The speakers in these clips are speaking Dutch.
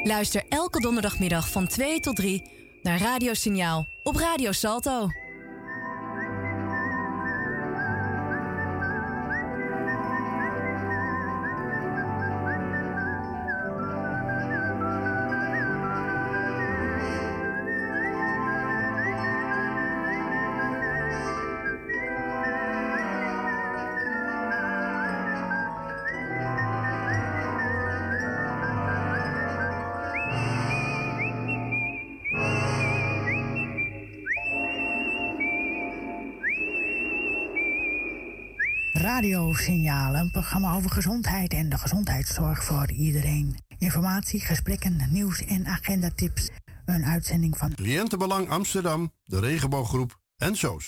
Luister elke donderdagmiddag van 2 tot 3 naar Radiosignaal op Radio Salto. Radiosignaal, een programma over gezondheid en de gezondheidszorg voor iedereen. Informatie, gesprekken, nieuws en agendatips. Een uitzending van Cliëntenbelang Amsterdam, de Regenbooggroep en SOS.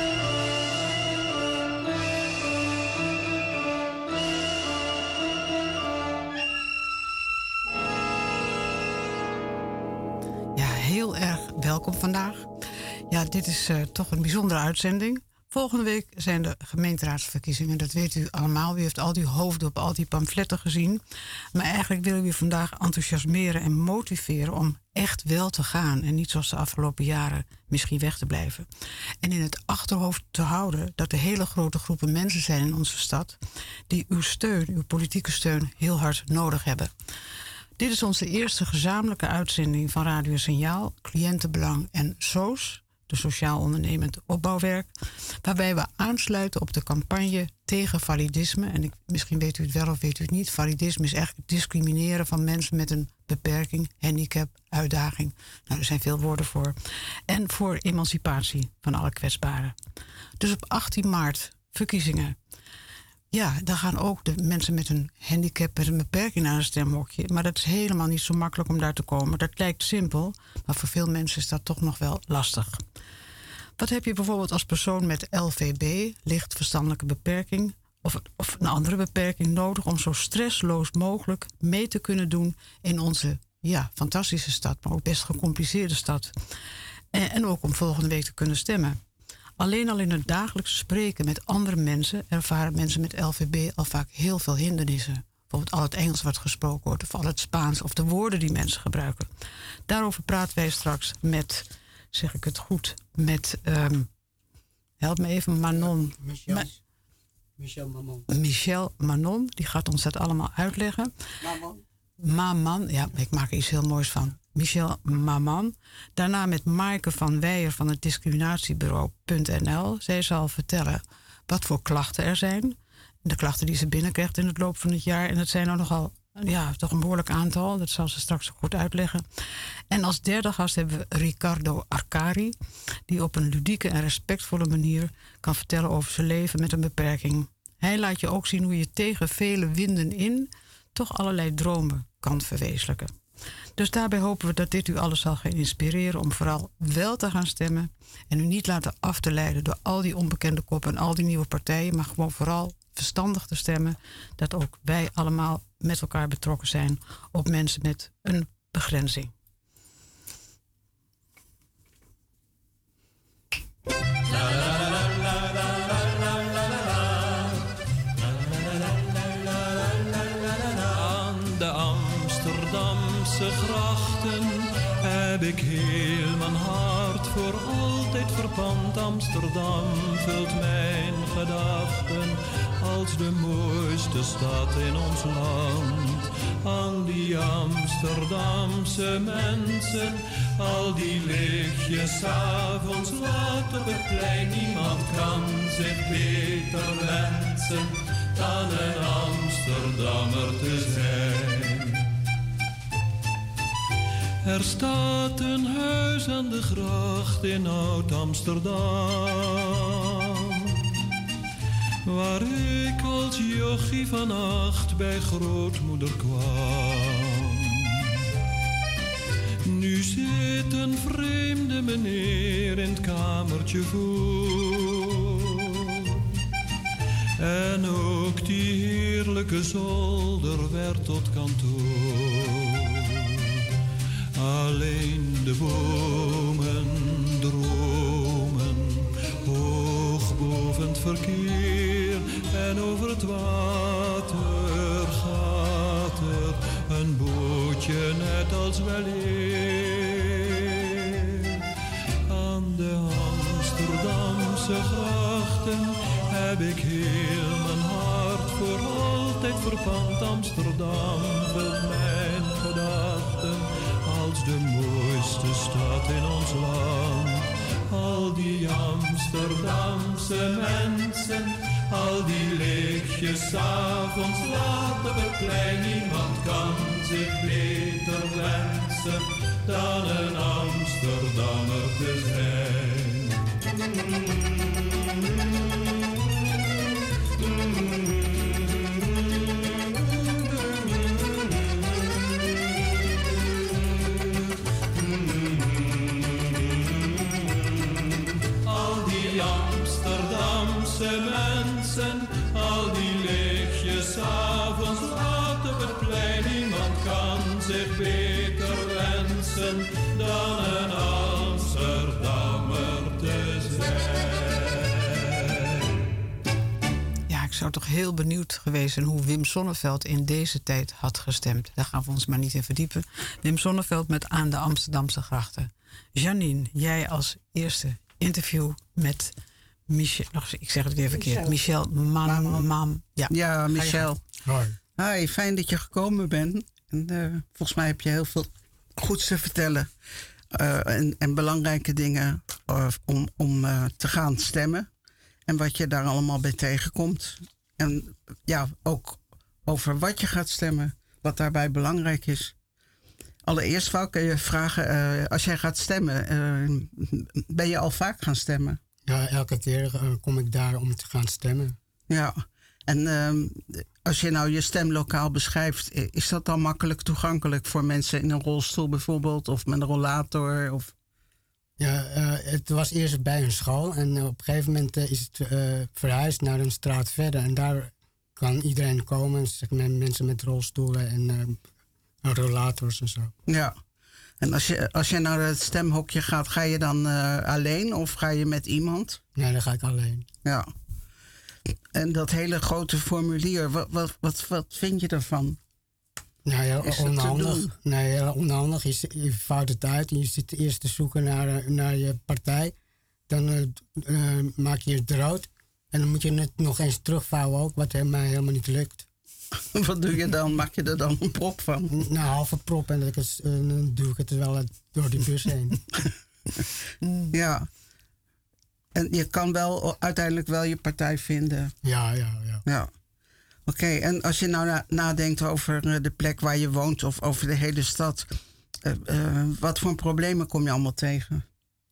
Ja, heel erg welkom vandaag. Ja, dit is toch een bijzondere uitzending. Volgende week zijn de gemeenteraadsverkiezingen. Dat weet u allemaal. U heeft al die hoofden op al die pamfletten gezien. Maar eigenlijk willen we u vandaag enthousiasmeren en motiveren om echt wel te gaan. En niet zoals de afgelopen jaren misschien weg te blijven. En in het achterhoofd te houden dat er hele grote groepen mensen zijn in onze stad die uw steun, uw politieke steun, heel hard nodig hebben. Dit is onze eerste gezamenlijke uitzending van Radio Signaal, Cliëntenbelang en SOS. De Sociaal Ondernemend Opbouwwerk, waarbij we aansluiten op de campagne tegen validisme. En misschien weet u het wel of weet u het niet. Validisme is eigenlijk het discrimineren van mensen met een beperking, handicap, uitdaging. Nou, er zijn veel woorden voor. En voor emancipatie van alle kwetsbaren. Dus op 18 maart, verkiezingen. Ja, dan gaan ook de mensen met een handicap, met een beperking naar een stemhokje. Maar dat is helemaal niet zo makkelijk om daar te komen. Dat lijkt simpel, maar voor veel mensen is dat toch nog wel lastig. Wat heb je bijvoorbeeld als persoon met LVB, licht verstandelijke beperking, of een andere beperking nodig om zo stressloos mogelijk mee te kunnen doen in onze fantastische stad, maar ook best gecompliceerde stad. En ook om volgende week te kunnen stemmen. Alleen al in het dagelijkse spreken met andere mensen ervaren mensen met LVB al vaak heel veel hindernissen. Bijvoorbeeld al het Engels wat gesproken wordt, of al het Spaans, of de woorden die mensen gebruiken. Daarover praten wij straks met, zeg ik het goed, met, help me even, Manon. Michel Manon, die gaat ons dat allemaal uitleggen. Maman, ja, ik maak er iets heel moois van. Michel Maman. Daarna met Maaike van Weijer van het discriminatiebureau.nl. Zij zal vertellen wat voor klachten er zijn. De klachten die ze binnenkrijgt in het loop van het jaar. En dat zijn er nogal, toch een behoorlijk aantal. Dat zal ze straks goed uitleggen. En als derde gast hebben we Riccardo Arcari, die op een ludieke en respectvolle manier kan vertellen over zijn leven met een beperking. Hij laat je ook zien hoe je tegen vele winden in toch allerlei dromen kan verwezenlijken. Dus daarbij hopen we dat dit u alles zal gaan inspireren om vooral wel te gaan stemmen en u niet laten af te leiden door al die onbekende koppen en al die nieuwe partijen, maar gewoon vooral verstandig te stemmen, dat ook wij allemaal met elkaar betrokken zijn op mensen met een begrenzing. Grachten heb ik heel mijn hart voor altijd verpand. Amsterdam vult mijn gedachten als de mooiste stad in ons land. Aan die Amsterdamse mensen, al die lichtjes 's avonds laat op het plein. Niemand kan zich beter wensen dan een Amsterdammer te zijn. Er staat een huis aan de gracht in Oud-Amsterdam, waar ik als jochie van 8 bij grootmoeder kwam. Nu zit een vreemde meneer in het kamertje voor, en ook die heerlijke zolder werd tot kantoor. Alleen de bomen dromen hoog boven het verkeer, en over het water gaat er een bootje net als weleer. Aan de Amsterdamse grachten heb ik heel mijn hart voor altijd verpand. Amsterdam vult mijn gedachten als de mooiste stad in ons land. Al die Amsterdamse mensen, al die lichtjes 's avonds laat op het plein. Niemand kan zich beter wensen dan een Amsterdammer te zijn. Amsterdamse mensen, al die lichtjes 's avonds laat op het plein. Niemand kan zich beter wensen dan een Amsterdammer te zijn. Ja, ik zou toch heel benieuwd geweest zijn hoe Wim Sonneveld in deze tijd had gestemd. Daar gaan we ons maar niet in verdiepen. Wim Sonneveld met Aan de Amsterdamse grachten. Janine, jij als eerste interview met Michel, ik zeg het weer verkeerd. Michel Mam. Ja, Michel. Hoi. Hi, fijn dat je gekomen bent. En, volgens mij heb je heel veel goeds te vertellen. En belangrijke dingen om te gaan stemmen. En wat je daar allemaal bij tegenkomt. En ja, ook over wat je gaat stemmen. Wat daarbij belangrijk is. Allereerst wou ik je vragen, als jij gaat stemmen, ben je al vaak gaan stemmen? Ja, elke keer kom ik daar om te gaan stemmen. Ja, en als je nou je stemlokaal beschrijft, is dat dan makkelijk toegankelijk voor mensen in een rolstoel bijvoorbeeld, of met een rollator? Of? Ja, het was eerst bij een school en op een gegeven moment is het verhuisd naar een straat verder. En daar kan iedereen komen, zeg maar, mensen met rolstoelen en rollators en zo. Ja. En als je naar het stemhokje gaat, ga je dan alleen of ga je met iemand? Nee, dan ga ik alleen. Ja. En dat hele grote formulier, wat vind je ervan? Nou ja, onhandig. Nee, onhandig. Je vouwt het uit en je zit eerst te zoeken naar je partij. Dan maak je het rood. En dan moet je het nog eens terugvouwen ook, wat mij helemaal niet lukt. Wat doe je dan? Maak je er dan een prop van? Nou, halve prop en dan doe ik het wel door die bus heen. Ja. En je kan wel uiteindelijk wel je partij vinden. Ja. Oké, en als je nou nadenkt over de plek waar je woont of over de hele stad, wat voor problemen kom je allemaal tegen?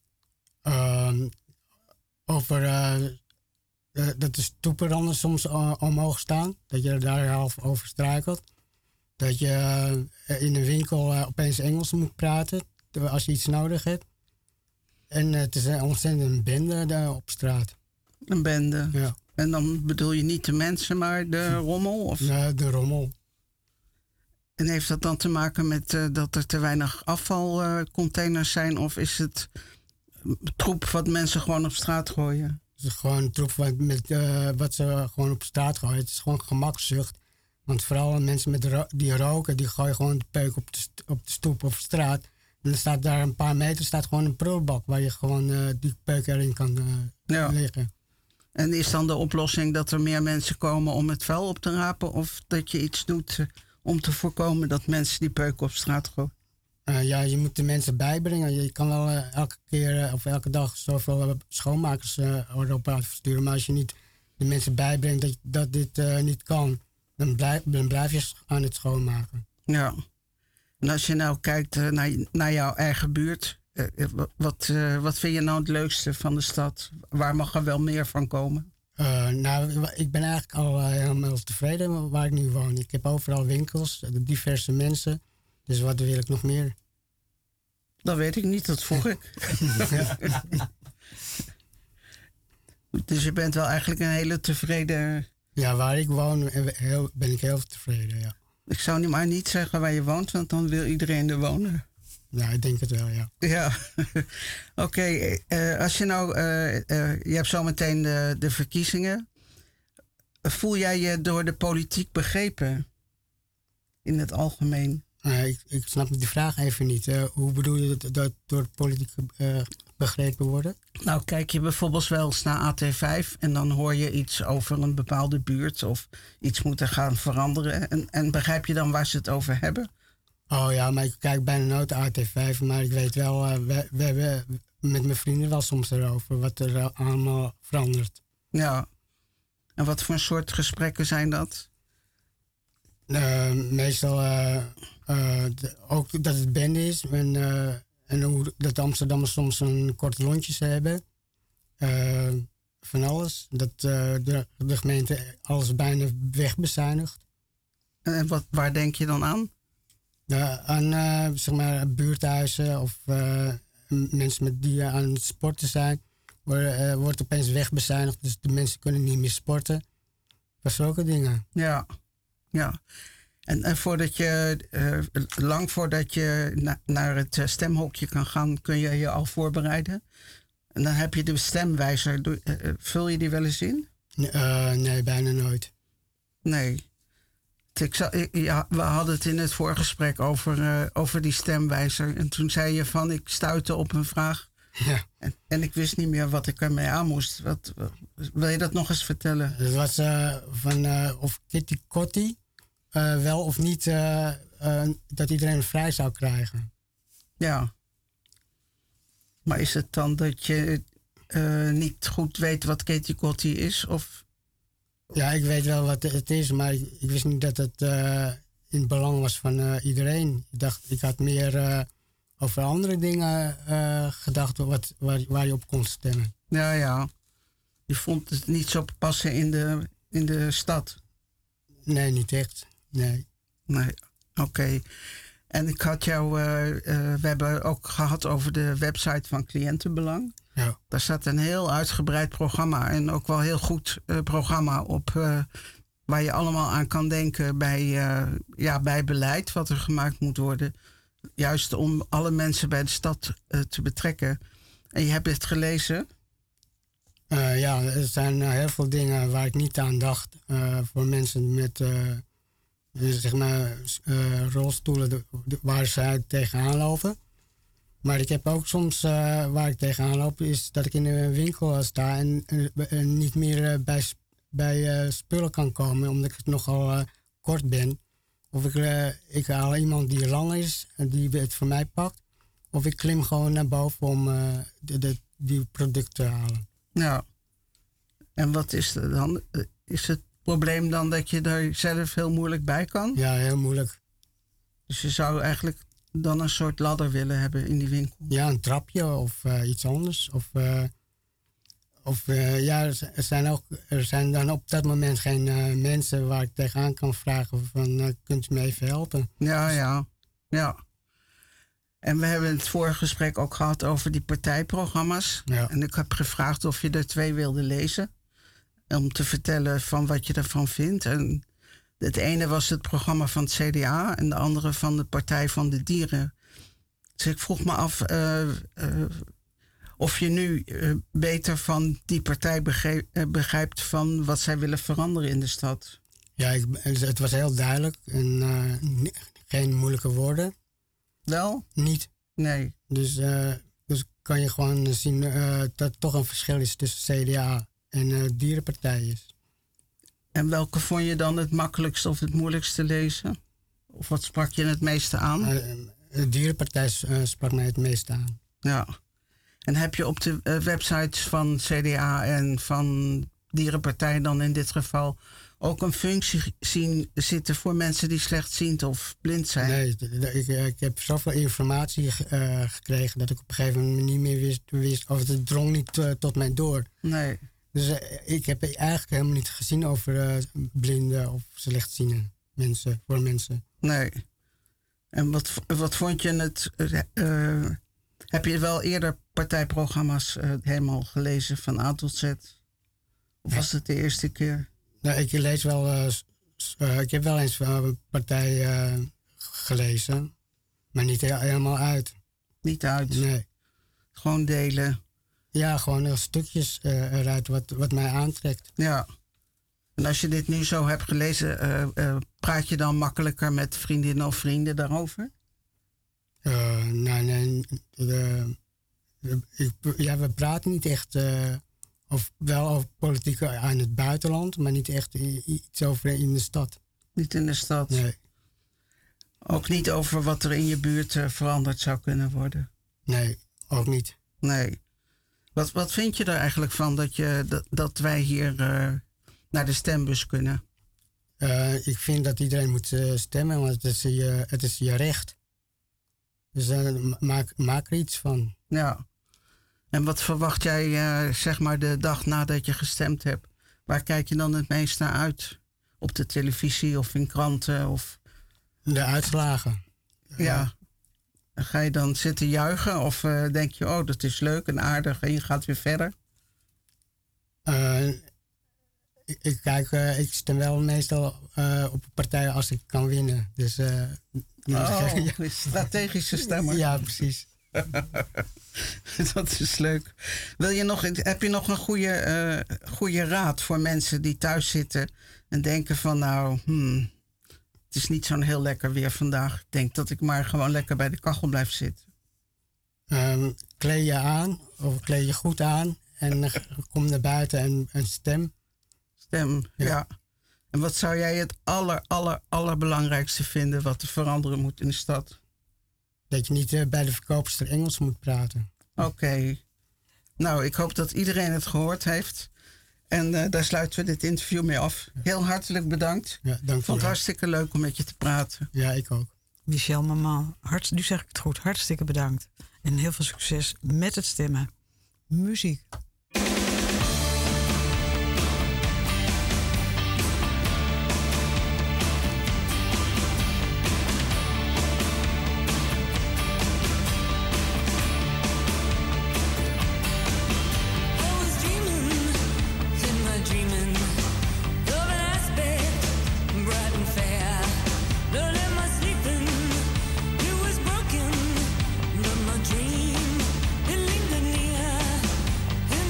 Dat de stoepranden soms omhoog staan. Dat je daar half over struikelt. Dat je in een winkel opeens Engels moet praten als je iets nodig hebt. En het is ontzettend een bende daar op straat. Een bende? Ja. En dan bedoel je niet de mensen, maar de rommel? Of? Nee, de rommel. En heeft dat dan te maken met dat er te weinig afvalcontainers zijn? Of is het troep wat mensen gewoon op straat gooien? Het is gewoon troep wat ze gewoon op straat gooien. Het is gewoon gemakzucht. Want vooral mensen die roken, die gooien gewoon de peuk op de stoep of straat. En dan staat daar een paar meter staat gewoon een prullenbak waar je gewoon die peuk erin kan liggen. En is dan de oplossing dat er meer mensen komen om het vuil op te rapen? Of dat je iets doet om te voorkomen dat mensen die peuk op straat gooien? Ja, je moet de mensen bijbrengen. Je kan wel elke keer of elke dag zoveel schoonmakers erop afsturen. Maar als je niet de mensen bijbrengt dat dit niet kan, dan blijf je aan het schoonmaken. Ja. En als je nou kijkt naar jouw eigen buurt, wat vind je nou het leukste van de stad? Waar mag er wel meer van komen? Nou, ik ben eigenlijk al helemaal tevreden waar ik nu woon. Ik heb overal winkels, diverse mensen. Dus wat wil ik nog meer? Dat weet ik niet, dat vroeg ik. Dus je bent wel eigenlijk een hele tevreden... Ja, waar ik woon ben ik heel tevreden, ja. Ik zou nu maar niet zeggen waar je woont, want dan wil iedereen er wonen. Ja, ik denk het wel, ja. Ja, oké. Als je nou... je hebt zometeen de verkiezingen. Voel jij je door de politiek begrepen? in het algemeen? Ik snap die vraag even niet. Hoe bedoel je dat door politiek begrepen worden? Nou, kijk je bijvoorbeeld wel eens naar AT5 en dan hoor je iets over een bepaalde buurt of iets moeten gaan veranderen. En begrijp je dan waar ze het over hebben? Oh ja, maar ik kijk bijna nooit AT5, maar ik weet wel, we hebben met mijn vrienden wel soms erover wat er allemaal verandert. Ja. En wat voor soort gesprekken zijn dat? Meestal ook dat het bende is en hoe dat Amsterdammers soms een korte lontjes hebben. Van alles. Dat de gemeente alles bijna wegbezuinigt. En waar denk je dan aan? Aan zeg maar buurthuizen of mensen die aan het sporten zijn. Wordt opeens wegbezuinigd, dus de mensen kunnen niet meer sporten. Dat zulke dingen. Ja. En voordat je, lang voordat je naar het stemhokje kan gaan, kun je je al voorbereiden. En dan heb je de stemwijzer. Vul je die wel eens in? Nee, bijna nooit. Nee. We hadden het in het voorgesprek over die stemwijzer. En toen zei je van, ik stuitte op een vraag. Ja. En ik wist niet meer wat ik ermee aan moest. Wil je dat nog eens vertellen? Het was of Kitty Kotti wel of niet dat iedereen vrij zou krijgen. Ja. Maar is het dan dat je niet goed weet wat Kitty Kotti is? Of? Ja, ik weet wel wat het is, maar ik wist niet dat het in het belang was van iedereen. Ik had meer over andere dingen gedacht waar je op kon stemmen. Ja. Je vond het niet zo passen in de stad? Nee, niet echt. Nee, oké. En ik had jou... we hebben ook gehad over de website van Cliëntenbelang. Ja. Daar staat een heel uitgebreid programma. En ook wel heel goed programma op... waar je allemaal aan kan denken bij beleid wat er gemaakt moet worden. Juist om alle mensen bij de stad te betrekken. En je hebt het gelezen? Ja, er zijn heel veel dingen waar ik niet aan dacht. Voor mensen met zeg maar rolstoelen waar zij tegenaan lopen. Maar ik heb ook soms waar ik tegenaan loop, is dat ik in een winkel sta en niet meer bij spullen kan komen, omdat ik nogal kort ben. Of ik haal iemand die lang is en die het voor mij pakt. Of ik klim gewoon naar boven om die producten te halen. Ja. En wat is er dan? Is het probleem dan dat je daar zelf heel moeilijk bij kan? Ja, heel moeilijk. Dus je zou eigenlijk dan een soort ladder willen hebben in die winkel? Ja, een trapje of iets anders. Er zijn dan op dat moment geen mensen waar ik tegenaan kan vragen van kunt u me even helpen? Ja. En we hebben het vorige gesprek ook gehad over die partijprogramma's. Ja. En ik heb gevraagd of je er 2 wilde lezen. Om te vertellen van wat je ervan vindt. En het ene was het programma van het CDA en de andere van de Partij van de Dieren. Dus ik vroeg me af of je nu beter van die partij begrijpt van wat zij willen veranderen in de stad. Ja, het was heel duidelijk en geen moeilijke woorden. Wel? Niet. Nee. Dus kan je gewoon zien dat er toch een verschil is tussen CDA en dierenpartij is. En welke vond je dan het makkelijkst of het moeilijkst te lezen? Of wat sprak je het meeste aan? De dierenpartij sprak mij het meeste aan. Ja. En heb je op de websites van CDA en van dierenpartij dan in dit geval ook een functie zien zitten voor mensen die slechtziend of blind zijn? Nee, ik heb zoveel informatie gekregen dat ik op een gegeven moment niet meer wist of het drong niet tot mij door. Nee. Dus ik heb eigenlijk helemaal niet gezien over blinden of slechtziende mensen. Nee. En wat vond je het... heb je wel eerder partijprogramma's helemaal gelezen van A tot Z? Of was het de eerste keer? Nou, ik lees wel... ik heb wel eens een partij gelezen, maar niet helemaal uit. Niet uit? Nee. Gewoon delen? Ja, gewoon stukjes eruit wat mij aantrekt. Ja. En als je dit nu zo hebt gelezen, praat je dan makkelijker met vriendinnen of vrienden daarover? Nee. We praten niet echt... of wel over politiek aan het buitenland, maar niet echt iets over in de stad. Niet in de stad? Nee. Ook niet over wat er in je buurt veranderd zou kunnen worden? Nee, ook niet. Nee. Wat vind je er eigenlijk van dat wij hier naar de stembus kunnen? Ik vind dat iedereen moet stemmen, want het is je recht. Dus maak er iets van. Ja. En wat verwacht jij zeg maar de dag nadat je gestemd hebt? Waar kijk je dan het meest naar uit? Op de televisie of in kranten? Of... De uitslagen. Ja. Ga je dan zitten juichen of denk je, oh, dat is leuk en aardig en je gaat weer verder? Ik stem wel meestal op partijen als ik kan winnen. Dus, strategische stemmer. Ja, precies. Dat is leuk. Heb je nog een goede raad voor mensen die thuis zitten en denken van het is niet zo'n heel lekker weer vandaag. Ik denk dat ik maar gewoon lekker bij de kachel blijf zitten. Kleed je aan of kleed je goed aan en kom naar buiten en stem. Stem, ja. En wat zou jij het allerbelangrijkste vinden wat er veranderen moet in de stad? Dat je niet bij de verkoopster Engels moet praten. Oké. Nou, ik hoop dat iedereen het gehoord heeft. En daar sluiten we dit interview mee af. Heel hartelijk bedankt. Ja, dank je. Ik vond het hartstikke leuk om met je te praten. Ja, ik ook. Michel Maman, nu zeg ik het goed, hartstikke bedankt. En heel veel succes met het stemmen. Muziek. Dream, it lingered near.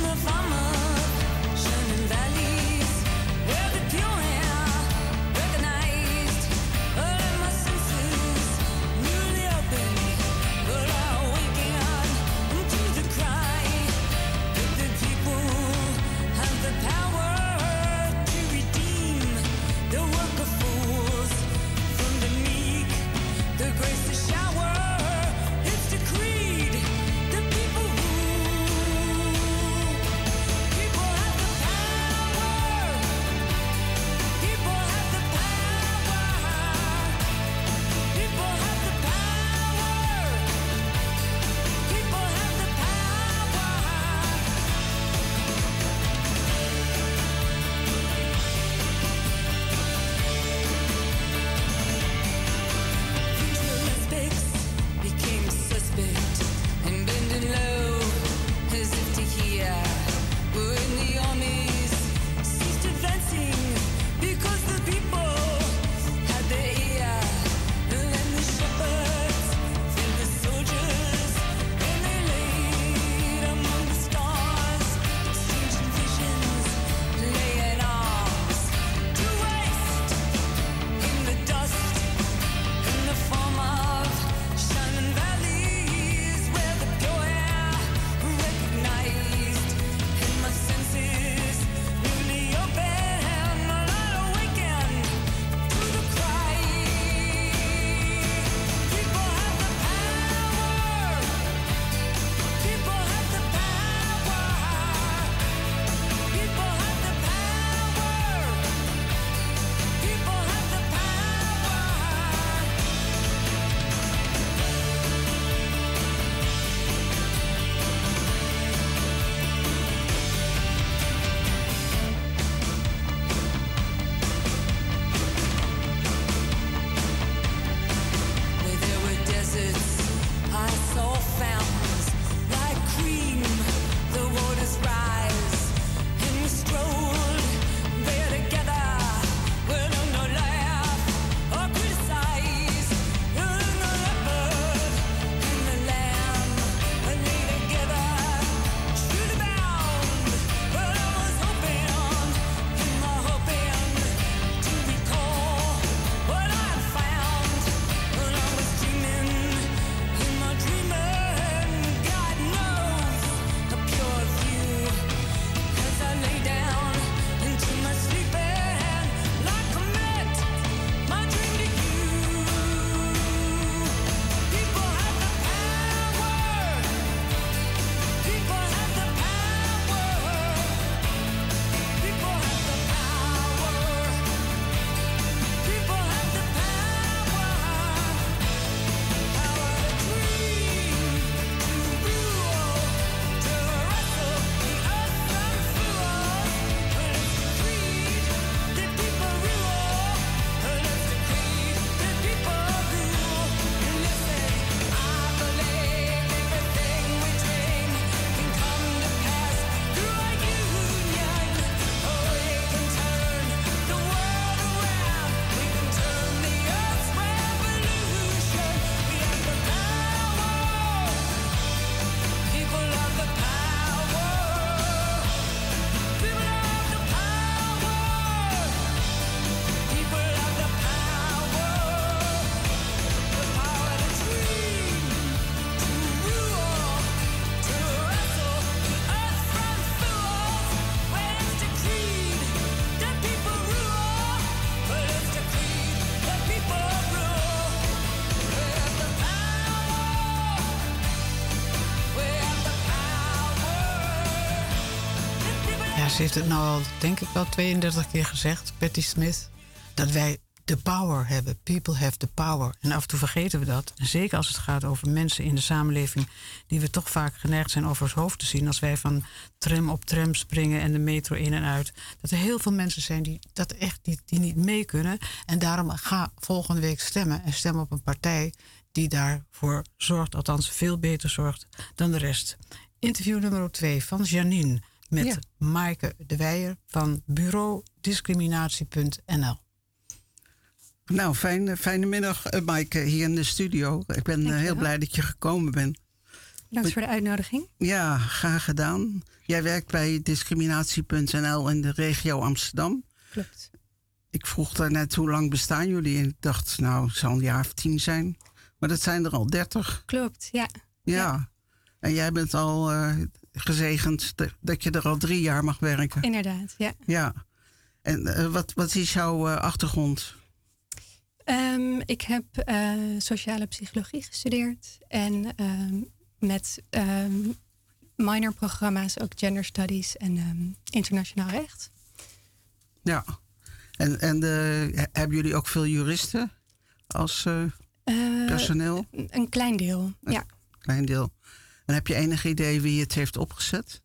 ze heeft het nou al, denk ik wel 32 keer gezegd, Patti Smith, dat wij de power hebben. People have the power. En af en toe vergeten we dat. En zeker als het gaat over mensen in de samenleving die we toch vaak geneigd zijn over het hoofd te zien. Als wij van tram op tram springen en de metro in en uit. Dat er heel veel mensen zijn die dat echt die niet mee kunnen. En daarom ga volgende week stemmen. En stem op een partij die daarvoor zorgt, althans veel beter zorgt dan de rest. Interview nummer 2 van Janine met Maaike de Weijer van bureau discriminatie.nl. Nou, fijne middag, Maaike, hier in de studio. Ik ben heel blij dat je gekomen bent. Bedankt voor de uitnodiging. Ja, graag gedaan. Jij werkt bij discriminatie.nl in de regio Amsterdam. Klopt. Ik vroeg daarnet hoe lang bestaan jullie en ik dacht, nou, het zal een jaar of 10 zijn. Maar dat zijn er al 30. Klopt, ja. Ja. En jij bent al gezegend dat je er al 3 jaar mag werken. Inderdaad, ja. Ja. En wat is jouw achtergrond? Ik heb sociale psychologie gestudeerd. En met minorprogramma's ook gender studies en internationaal recht. Ja. En hebben jullie ook veel juristen als personeel? Een klein deel, ja. Klein deel. En heb je enig idee wie het heeft opgezet?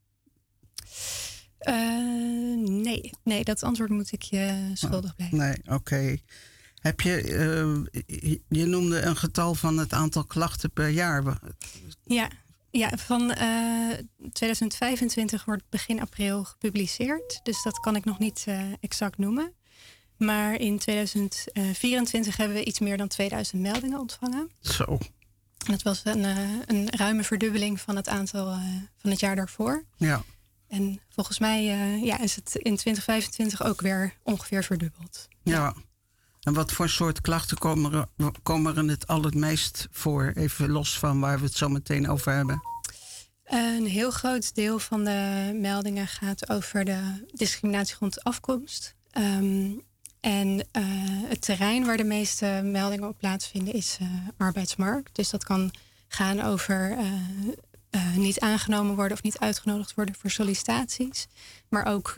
Nee, dat antwoord moet ik je schuldig blijven. Nee, oké. Heb je noemde een getal van het aantal klachten per jaar. Ja, van 2025 wordt begin april gepubliceerd. Dus dat kan ik nog niet exact noemen. Maar in 2024 hebben we iets meer dan 2000 meldingen ontvangen. Zo. Dat was een ruime verdubbeling van het aantal van het jaar daarvoor. Ja. En volgens mij is het in 2025 ook weer ongeveer verdubbeld. Ja. En wat voor soort klachten komen er in het allermeest voor? Even los van waar we het zo meteen over hebben. Een heel groot deel van de meldingen gaat over de discriminatiegrond afkomst. En het terrein waar de meeste meldingen op plaatsvinden is arbeidsmarkt. Dus dat kan gaan over niet aangenomen worden of niet uitgenodigd worden voor sollicitaties. Maar ook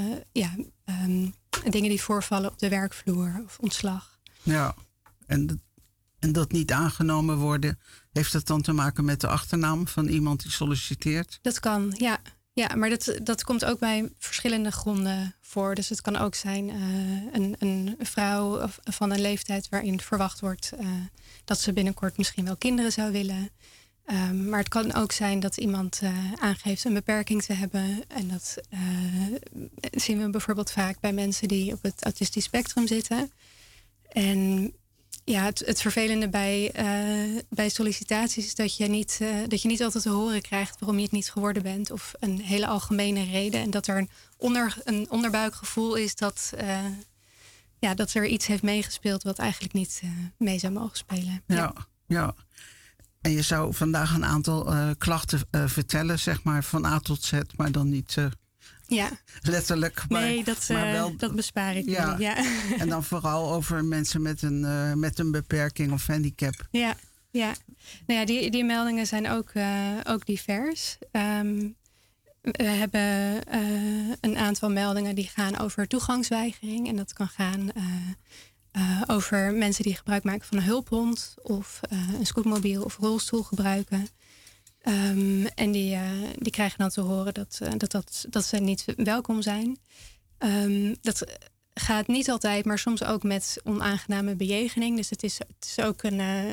dingen die voorvallen op de werkvloer of ontslag. Ja, en dat niet aangenomen worden, heeft dat dan te maken met de achternaam van iemand die solliciteert? Dat kan, ja. Ja, maar dat komt ook bij verschillende gronden voor. Dus het kan ook zijn een vrouw van een leeftijd waarin verwacht wordt dat ze binnenkort misschien wel kinderen zou willen. Maar het kan ook zijn dat iemand aangeeft een beperking te hebben. En dat zien we bijvoorbeeld vaak bij mensen die op het autistisch spectrum zitten. En ja, het vervelende bij sollicitaties is dat je niet altijd te horen krijgt waarom je het niet geworden bent. Of een hele algemene reden. En dat er een onderbuikgevoel is dat er iets heeft meegespeeld wat eigenlijk niet mee zou mogen spelen. Ja. En je zou vandaag een aantal klachten vertellen, zeg maar, van A tot Z, maar dan niet letterlijk. Maar, nee, dat bespaar ik. Ja. En dan vooral over mensen met een beperking of handicap. Ja. Nou ja, die meldingen zijn ook divers. We hebben een aantal meldingen die gaan over toegangsweigering. En dat kan gaan over mensen die gebruik maken van een hulphond of een scootmobiel of rolstoel gebruiken. En die krijgen dan te horen dat ze niet welkom zijn. Dat gaat niet altijd, maar soms ook met onaangename bejegening. Dus het is ook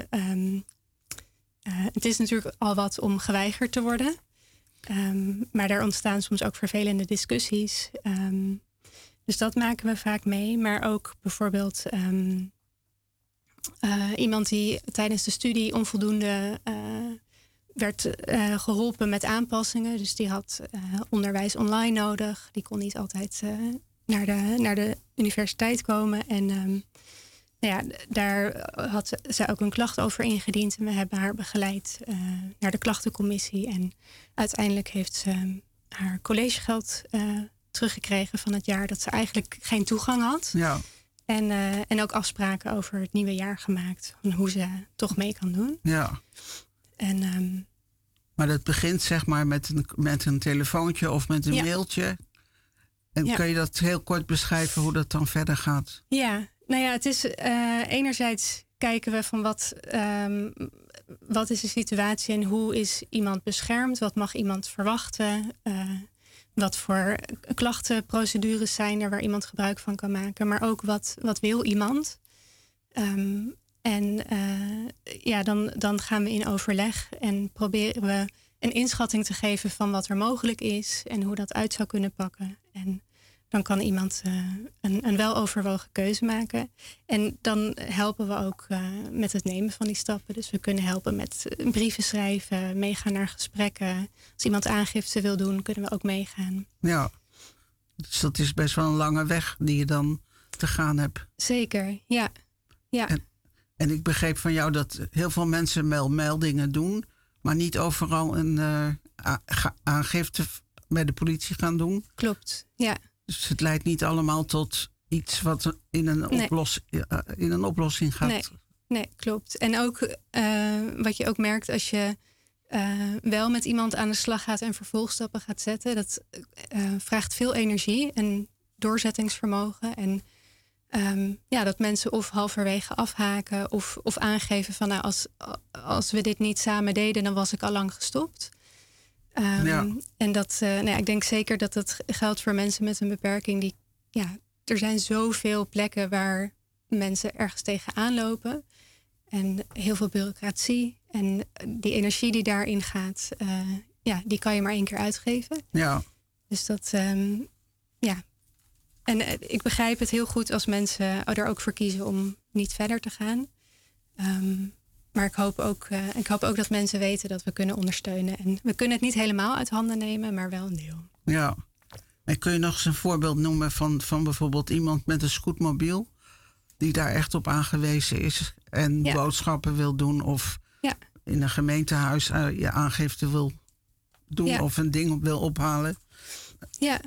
het is natuurlijk al wat om geweigerd te worden. Maar daar ontstaan soms ook vervelende discussies. Dus dat maken we vaak mee. Maar ook bijvoorbeeld iemand die tijdens de studie onvoldoende werd geholpen met aanpassingen. Dus die had onderwijs online nodig. Die kon niet altijd naar de universiteit komen. En daar had ze ook een klacht over ingediend. En we hebben haar begeleid naar de klachtencommissie. En uiteindelijk heeft ze haar collegegeld teruggekregen van het jaar dat ze eigenlijk geen toegang had. Ja. En ook afspraken over het nieuwe jaar gemaakt. Van hoe ze toch mee kan doen. Ja. Maar dat begint zeg maar met een telefoontje of met een mailtje. En kan je dat heel kort beschrijven hoe dat dan verder gaat? Ja, nou ja, het is enerzijds kijken we van wat is de situatie en hoe is iemand beschermd? Wat mag iemand verwachten? Wat voor klachtenprocedures zijn er waar iemand gebruik van kan maken? Maar ook wat wil iemand? Dan gaan we in overleg en proberen we een inschatting te geven van wat er mogelijk is en hoe dat uit zou kunnen pakken. En dan kan iemand een weloverwogen keuze maken. En dan helpen we ook met het nemen van die stappen. Dus we kunnen helpen met brieven schrijven, meegaan naar gesprekken. Als iemand aangifte wil doen, kunnen we ook meegaan. Ja, dus dat is best wel een lange weg die je dan te gaan hebt. Zeker, ja. En ik begreep van jou dat heel veel mensen wel meldingen doen, maar niet overal een aangifte bij de politie gaan doen. Klopt, ja. Dus het leidt niet allemaal tot iets wat in een oplossing gaat. Nee, klopt. En ook wat je ook merkt als je wel met iemand aan de slag gaat en vervolgstappen gaat zetten. Dat vraagt veel energie en doorzettingsvermogen. En dat mensen of halverwege afhaken of aangeven van nou, als we dit niet samen deden, dan was ik al lang gestopt. En dat, ik denk zeker dat dat geldt voor mensen met een beperking. Er zijn zoveel plekken waar mensen ergens tegenaan lopen. En heel veel bureaucratie. En die energie die daarin gaat, die kan je maar 1 keer uitgeven. Ja. Dus dat, En ik begrijp het heel goed als mensen er ook voor kiezen om niet verder te gaan. Maar ik hoop ook dat mensen weten dat we kunnen ondersteunen. En we kunnen het niet helemaal uit handen nemen, maar wel een deel. Ja. En kun je nog eens een voorbeeld noemen van bijvoorbeeld iemand met een scootmobiel die daar echt op aangewezen is en boodschappen wil doen of in een gemeentehuis je aangifte wil doen of een ding wil ophalen? Ja,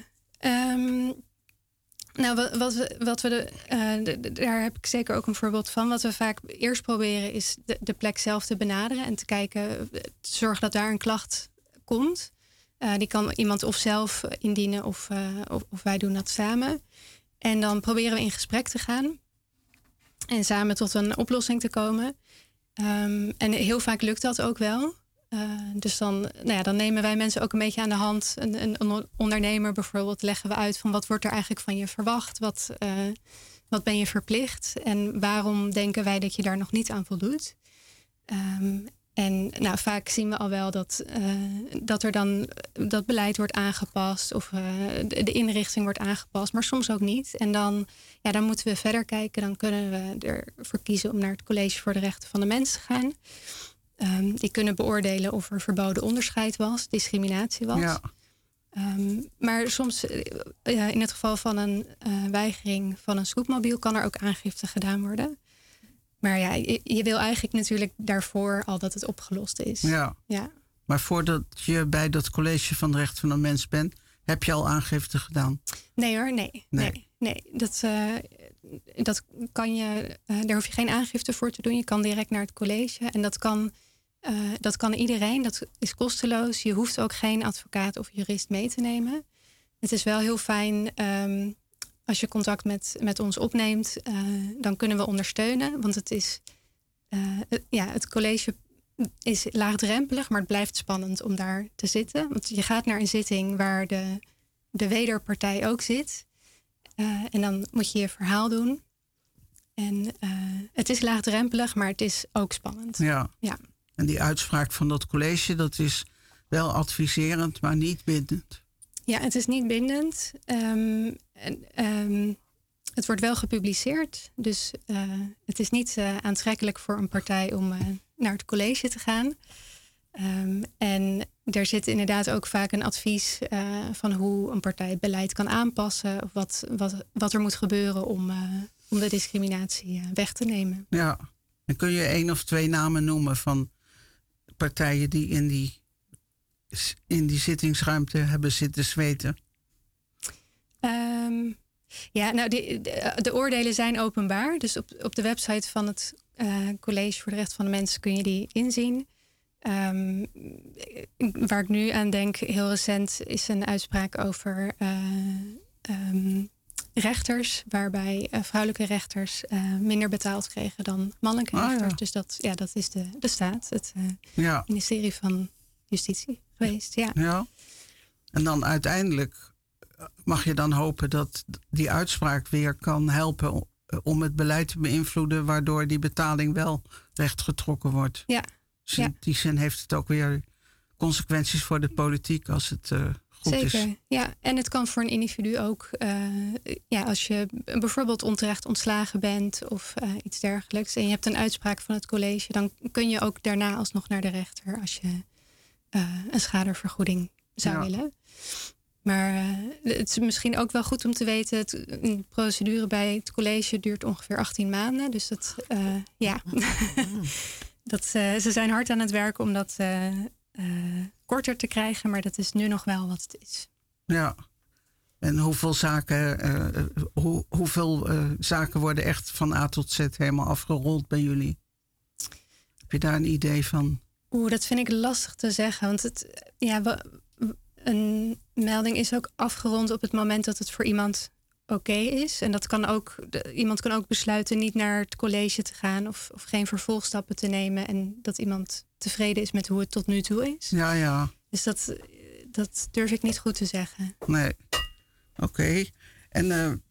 daar heb ik zeker ook een voorbeeld van. Wat we vaak eerst proberen is de plek zelf te benaderen en te kijken, te zorgen dat daar een klacht komt. Die kan iemand of zelf indienen of wij doen dat samen. En dan proberen we in gesprek te gaan en samen tot een oplossing te komen. En heel vaak lukt dat ook wel. Dus dan nemen wij mensen ook een beetje aan de hand. Een ondernemer bijvoorbeeld leggen we uit van wat wordt er eigenlijk van je verwacht? Wat ben je verplicht? En waarom denken wij dat je daar nog niet aan voldoet? Vaak zien we al wel dat er dan dat beleid wordt aangepast of de inrichting wordt aangepast, maar soms ook niet. En dan moeten we verder kijken. Dan kunnen we ervoor kiezen om naar het College voor de Rechten van de Mens te gaan. Die kunnen beoordelen of er verboden onderscheid was, discriminatie was. Ja. Maar soms, in het geval van een weigering van een scootmobiel, kan er ook aangifte gedaan worden. Maar ja, je wil eigenlijk natuurlijk daarvoor al dat het opgelost is. Ja. Maar voordat je bij dat College van de Rechten van de Mens bent, heb je al aangifte gedaan? Nee hoor, nee. Dat kan je, daar hoef je geen aangifte voor te doen. Je kan direct naar het college. En dat kan iedereen. Dat is kosteloos. Je hoeft ook geen advocaat of jurist mee te nemen. Het is wel heel fijn als je contact met ons opneemt. Dan kunnen we ondersteunen. Want het is het college is laagdrempelig, maar het blijft spannend om daar te zitten. Want je gaat naar een zitting waar de wederpartij ook zit. En dan moet je je verhaal doen. En het is laagdrempelig, maar het is ook spannend. Ja. En die uitspraak van dat college, dat is wel adviserend, maar niet bindend. Ja, het is niet bindend. Het wordt wel gepubliceerd. Dus het is niet aantrekkelijk voor een partij om naar het college te gaan. En er zit inderdaad ook vaak een advies van hoe een partij beleid kan aanpassen. Of wat er moet gebeuren om de discriminatie weg te nemen. Ja, en kun je 1 of 2 namen noemen van partijen die in die zittingsruimte hebben zitten zweten? De oordelen zijn openbaar. Dus op de website van het College voor de Rechten van de Mens kun je die inzien. Waar ik nu aan denk, heel recent, is een uitspraak over rechters, waarbij vrouwelijke rechters minder betaald kregen dan mannelijke rechters. Ja. Dus dat is de staat, het Ja. ministerie van Justitie geweest. Ja. Ja. En dan uiteindelijk mag je dan hopen dat die uitspraak weer kan helpen om het beleid te beïnvloeden, waardoor die betaling wel rechtgetrokken wordt. Ja. Dus in die zin heeft het ook weer consequenties voor de politiek als het goed is. Zeker, ja. En het kan voor een individu ook, als je bijvoorbeeld onterecht ontslagen bent of iets dergelijks en je hebt een uitspraak van het college, dan kun je ook daarna alsnog naar de rechter als je een schadevergoeding zou willen. Maar het is misschien ook wel goed om te weten, de procedure bij het college duurt ongeveer 18 maanden. Dus dat, ze zijn hard aan het werken om dat korter te krijgen, maar dat is nu nog wel wat het is. Ja. En hoeveel zaken worden echt van A tot Z helemaal afgerond bij jullie? Heb je daar een idee van? Dat vind ik lastig te zeggen. Want een melding is ook afgerond op het moment dat het voor iemand oké is. En dat kan ook, iemand kan ook besluiten niet naar het college te gaan of geen vervolgstappen te nemen. En dat iemand tevreden is met hoe het tot nu toe is. Ja. Dus dat durf ik niet goed te zeggen. Nee. Oké. En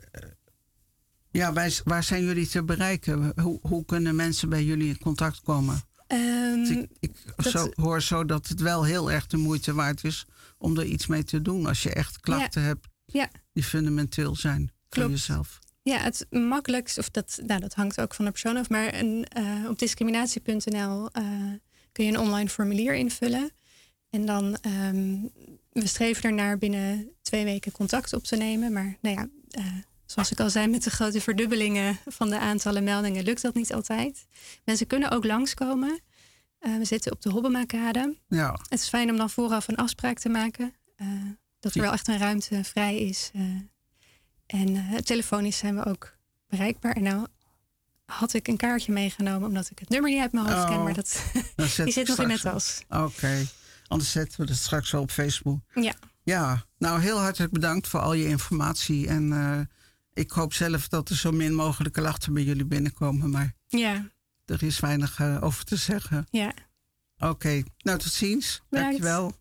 waar zijn jullie te bereiken? Hoe kunnen mensen bij jullie in contact komen? Ik hoor zo dat het wel heel erg de moeite waard is om er iets mee te doen als je echt klachten hebt die fundamenteel zijn voor jezelf. Ja, het makkelijkst, of dat hangt ook van de persoon af, maar op discriminatie.nl kun je een online formulier invullen. En dan, we streven ernaar binnen 2 weken contact op te nemen. Maar zoals ik al zei, met de grote verdubbelingen van de aantallen meldingen lukt dat niet altijd. Mensen kunnen ook langskomen. We zitten op de Hobbemakade. Ja. Het is fijn om dan vooraf een afspraak te maken. Dat er wel echt een ruimte vrij is. En telefonisch zijn we ook bereikbaar. En nou had ik een kaartje meegenomen omdat ik het nummer niet uit mijn hoofd ken. Maar die zit nog in mijn tas. Oké. Anders zetten we het straks wel op Facebook. Ja. Ja, nou heel hartelijk bedankt voor al je informatie. En ik hoop zelf dat er zo min mogelijk klachten bij jullie binnenkomen. Maar er is weinig over te zeggen. Ja. Oké, nou tot ziens. Bedankt. Dankjewel.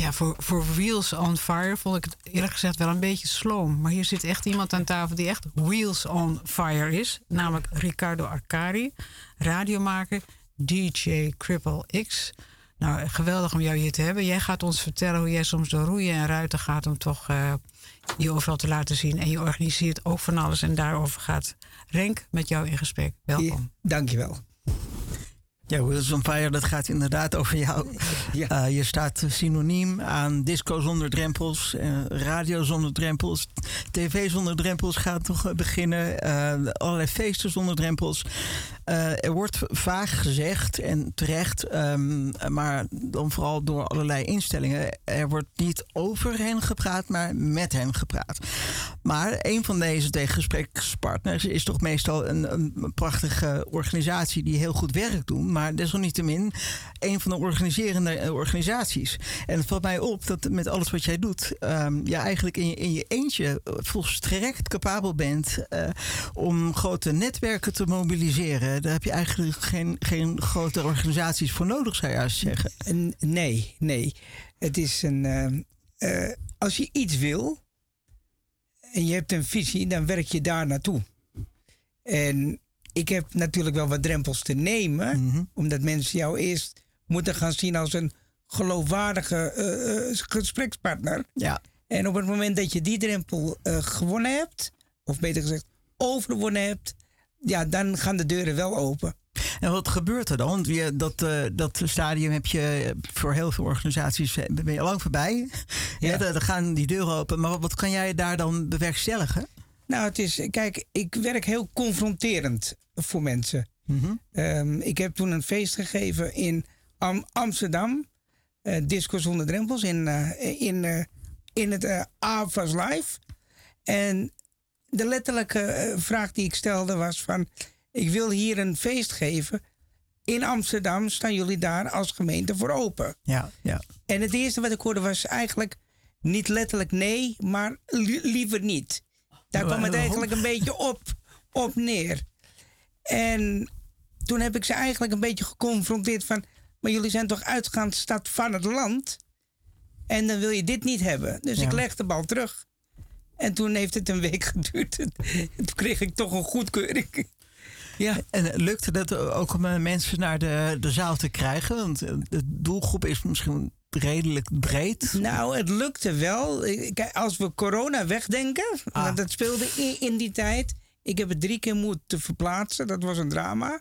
Ja, voor Wheels on Fire vond ik het eerlijk gezegd wel een beetje sloom. Maar hier zit echt iemand aan tafel die echt Wheels on Fire is. Namelijk Ricardo Arcari, radiomaker, DJ Cripple X. Nou, geweldig om jou hier te hebben. Jij gaat ons vertellen hoe jij soms door roeien en ruiten gaat om toch je overal te laten zien. En je organiseert ook van alles en daarover gaat Renk met jou in gesprek. Welkom. Dankjewel. Ja, Wheels on Fire, dat gaat inderdaad over jou. Ja. Je staat synoniem aan disco zonder drempels, radio zonder drempels, tv zonder drempels gaat toch beginnen, allerlei feesten zonder drempels. Er wordt vaag gezegd en terecht, maar dan vooral door allerlei instellingen. Er wordt niet over hen gepraat, maar met hen gepraat. Maar een van deze tegensprekspartners is toch meestal een prachtige organisatie die heel goed werk doet, maar desalniettemin een van de organiserende organisaties. En het valt mij op dat met alles wat jij doet, je eigenlijk in je eentje volstrekt capabel bent om grote netwerken te mobiliseren. Daar heb je eigenlijk geen grote organisaties voor nodig, zou je juist zeggen. Nee. Het is als je iets wil en je hebt een visie, dan werk je daar naartoe. En ik heb natuurlijk wel wat drempels te nemen, omdat mensen jou eerst moeten gaan zien als een geloofwaardige gesprekspartner. Ja. En op het moment dat je die drempel gewonnen hebt, of beter gezegd overwonnen hebt, ja, dan gaan de deuren wel open. En wat gebeurt er dan? Want dat stadium heb je voor heel veel organisaties ben je lang voorbij. Ja. Dan gaan die deuren open. Maar wat kan jij daar dan bewerkstelligen? Nou, kijk, ik werk heel confronterend voor mensen. Ik heb toen een feest gegeven in Amsterdam. Disco zonder drempels in het AFAS Live. En de letterlijke vraag die ik stelde was van, ik wil hier een feest geven. In Amsterdam staan jullie daar als gemeente voor open. Ja. En het eerste wat ik hoorde was eigenlijk niet letterlijk nee, maar liever niet. Daar kwam het eigenlijk een beetje op neer. En toen heb ik ze eigenlijk een beetje geconfronteerd van, maar jullie zijn toch uitgaansstad van het land? En dan wil je dit niet hebben. Dus ik leg de bal terug. En toen heeft het een week geduurd. En toen kreeg ik toch een goedkeuring. Ja. En lukte dat ook om mensen naar de zaal te krijgen? Want de doelgroep is misschien redelijk breed. Nou, het lukte wel. Kijk, als we corona wegdenken, want dat speelde in die tijd. Ik heb het 3 keer moeten verplaatsen. Dat was een drama.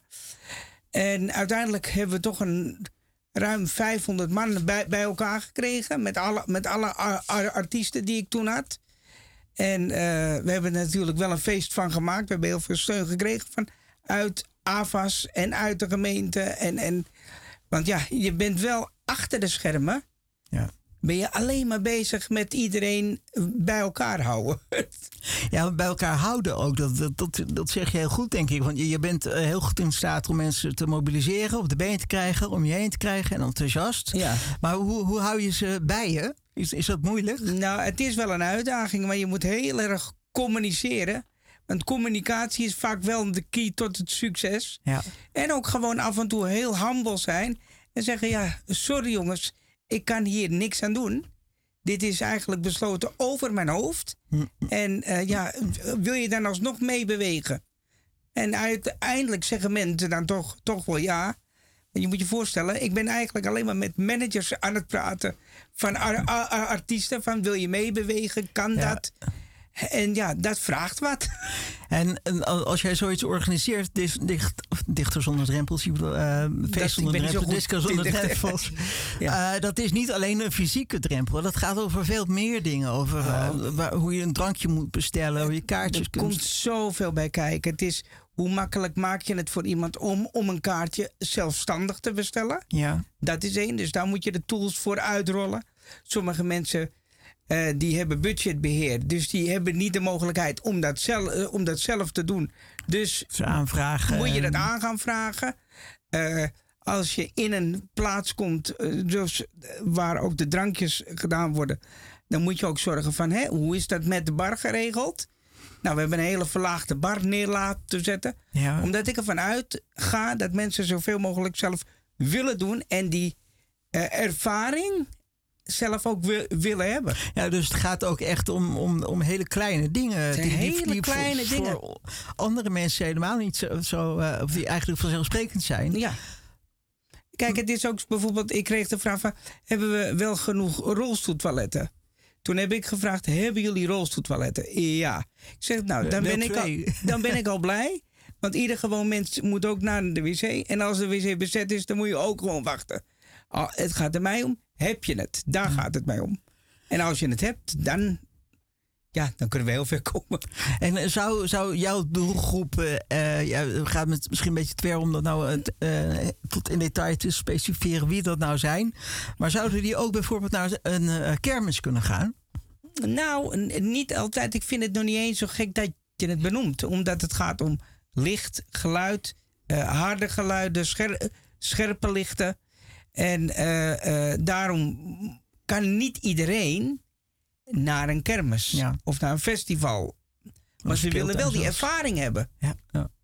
En uiteindelijk hebben we toch ruim 500 man bij elkaar gekregen. Met alle artiesten die ik toen had. En we hebben er natuurlijk wel een feest van gemaakt. We hebben heel veel steun gekregen uit AFAS en uit de gemeente. Want ja, je bent wel achter de schermen. Ja. Ben je alleen maar bezig met iedereen bij elkaar houden. Ja, bij elkaar houden ook. Dat zeg je heel goed, denk ik. Want je bent heel goed in staat om mensen te mobiliseren, op de been te krijgen, om je heen te krijgen en enthousiast. Ja. Maar hoe hou je ze bij je? Is dat moeilijk? Nou, het is wel een uitdaging, maar je moet heel erg communiceren. Want communicatie is vaak wel de key tot het succes. Ja. En ook gewoon af en toe heel humble zijn. En zeggen, ja, sorry jongens, ik kan hier niks aan doen. Dit is eigenlijk besloten over mijn hoofd. En wil je dan alsnog meebewegen? En uiteindelijk zeggen mensen dan toch wel ja. En je moet je voorstellen, ik ben eigenlijk alleen maar met managers aan het praten. Van artiesten, van wil je meebewegen? Kan dat? En ja, dat vraagt wat. En als jij zoiets organiseert, Dichter zonder drempels, feest zonder drempels, disco zonder drempels. Dat is niet alleen een fysieke drempel. Dat gaat over veel meer dingen. Over hoe je een drankje moet bestellen, hoe je kaartjes kunt. Er komt zoveel bij kijken. Het is, hoe makkelijk maak je het voor iemand om een kaartje zelfstandig te bestellen? Ja. Dat is 1. Dus daar moet je de tools voor uitrollen. Sommige mensen die hebben budgetbeheer. Dus die hebben niet de mogelijkheid om dat zelf te doen. Dus aanvragen. Moet je dat aan gaan vragen. Als je in een plaats komt dus waar ook de drankjes gedaan worden, dan moet je ook zorgen van hoe is dat met de bar geregeld? Nou, we hebben een hele verlaagde bar neer laten zetten. Ja. Omdat ik ervan uitga dat mensen zoveel mogelijk zelf willen doen. En die ervaring zelf ook willen hebben. Ja, dus het gaat ook echt om hele kleine dingen. Hele kleine dingen. Voor andere mensen helemaal niet of die eigenlijk vanzelfsprekend zijn. Ja. Kijk, het is ook bijvoorbeeld, ik kreeg de vraag van, hebben we wel genoeg rolstoeltoiletten? Toen heb ik gevraagd, hebben jullie rolstoeltoiletten? Ja. Ik zeg, nou, dan ben ik al blij. Want ieder gewoon mens moet ook naar de wc. En als de wc bezet is, dan moet je ook gewoon wachten. Het gaat er mij om, heb je het? Daar gaat het mij om. En als je het hebt, dan kunnen we heel ver komen. En zou jouw doelgroep, gaat het misschien een beetje te ver om dat nou tot in detail te specificeren wie dat nou zijn. Maar zouden die ook bijvoorbeeld naar een kermis kunnen gaan? Nou, niet altijd. Ik vind het nog niet eens zo gek dat je het benoemt. Omdat het gaat om licht, geluid, harde geluiden, scherpe lichten. En daarom kan niet iedereen naar een kermis of naar een festival. Maar ze willen wel die ervaring hebben. Ja.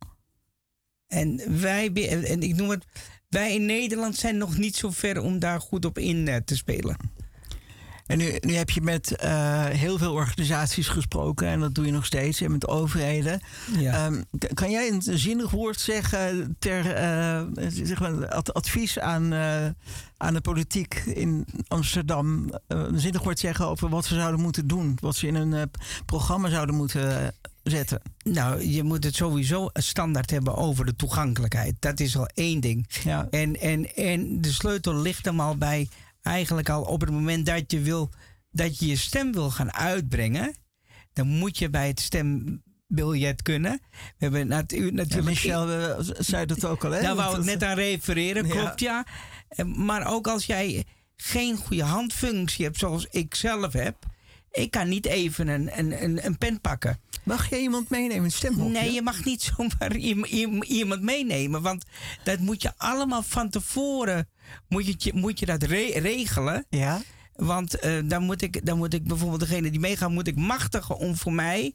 En ik noem het, wij in Nederland zijn nog niet zo ver om daar goed op in te spelen. En nu heb je met heel veel organisaties gesproken. En dat doe je nog steeds. En met overheden. Ja. Kan jij een zinnig woord zeggen zeg maar, advies aan de politiek in Amsterdam? Een zinnig woord zeggen over wat ze zouden moeten doen. Wat ze in een programma zouden moeten zetten. Nou, je moet het sowieso een standaard hebben over de toegankelijkheid. Dat is al één ding. Ja. En de sleutel ligt hem al bij... Eigenlijk al op het moment dat je stem wil gaan uitbrengen, dan moet je bij het stembiljet kunnen. We hebben natuurlijk. Ja, Michel zei dat ook al, hè? Daar wou ik net aan refereren, klopt ja. Maar ook als jij geen goede handfunctie hebt, zoals ik zelf heb, ik kan niet even een pen pakken. Mag je iemand meenemen, een stemhokje? Nee, je mag niet zomaar iemand meenemen. Want dat moet je allemaal van tevoren moet je dat regelen. Ja. Want dan moet ik bijvoorbeeld degene die meegaat, moet ik machtigen om voor mij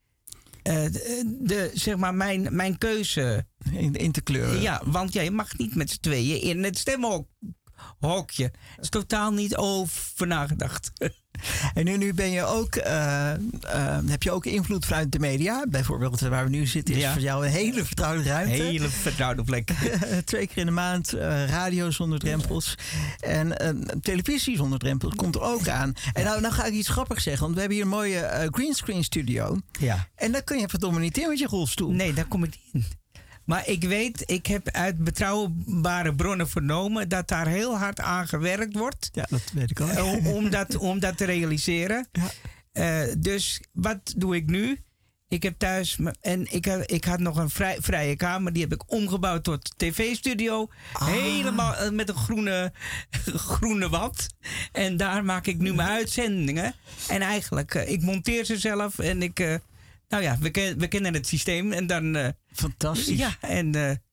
zeg maar mijn keuze in te kleuren. Ja, want je mag niet met z'n tweeën in het stemhokje. Er is totaal niet over nagedacht. En nu ben je ook, heb je ook invloed vanuit de media. Bijvoorbeeld waar we nu zitten is voor jou een hele vertrouwde ruimte. Hele vertrouwde plek. 2 keer in de maand radio zonder drempels. En televisie zonder drempels komt er ook aan. En nou ga ik iets grappigs zeggen. Want we hebben hier een mooie greenscreen studio. Ja. En daar kun je verdomme niet in met je rolstoel. Nee, daar kom ik niet in. Maar ik heb uit betrouwbare bronnen vernomen dat daar heel hard aan gewerkt wordt. Ja, dat weet ik al. Om dat te realiseren. Ja. Dus wat doe ik nu? Ik heb thuis, en ik had nog een vrije kamer. Die heb ik omgebouwd tot tv-studio. Helemaal met een groene wand. En daar maak ik nu mijn uitzendingen. En eigenlijk, ik monteer ze zelf en ik... Nou ja, we kennen het systeem en dan... Fantastisch. Ja, en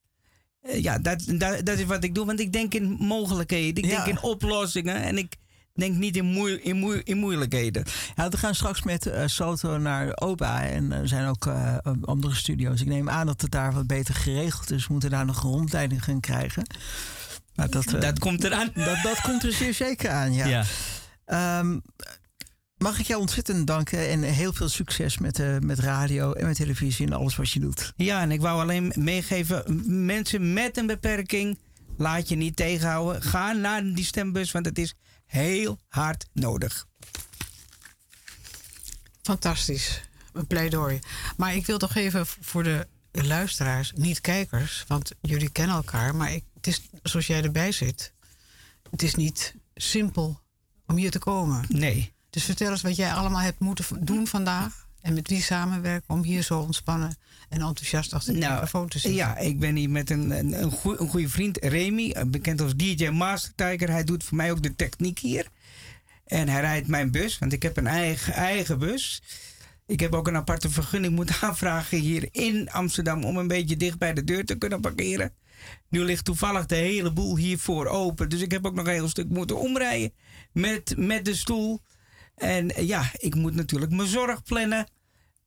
dat is wat ik doe. Want ik denk in mogelijkheden. Ik denk in oplossingen. En ik denk niet in moeilijkheden. Ja, we gaan straks met Salto naar OPA. En er zijn ook andere studio's. Ik neem aan dat het daar wat beter geregeld is. We moeten daar nog een rondleiding gaan krijgen. Maar dat komt eraan. Dat komt er zeer zeker aan, ja. Mag ik jou ontzettend danken en heel veel succes met radio en met televisie en alles wat je doet. Ja, en ik wou alleen meegeven, mensen met een beperking, laat je niet tegenhouden. Ga naar die stembus, want het is heel hard nodig. Fantastisch, een pleidooi. Maar ik wil toch even voor de luisteraars, niet kijkers, want jullie kennen elkaar, maar het is, zoals jij erbij zit, het is niet simpel om hier te komen. Nee. Dus vertel eens wat jij allemaal hebt moeten doen vandaag. En met wie samenwerken om hier zo ontspannen en enthousiast achter de microfoon te zitten. Ja, ik ben hier met een goede vriend, Remy. Bekend als DJ Master Tiger. Hij doet voor mij ook de techniek hier. En hij rijdt mijn bus, want ik heb een eigen bus. Ik heb ook een aparte vergunning moeten aanvragen hier in Amsterdam... om een beetje dicht bij de deur te kunnen parkeren. Nu ligt toevallig de hele boel hiervoor open. Dus ik heb ook nog een heel stuk moeten omrijden met de stoel... En ja, ik moet natuurlijk mijn zorg plannen.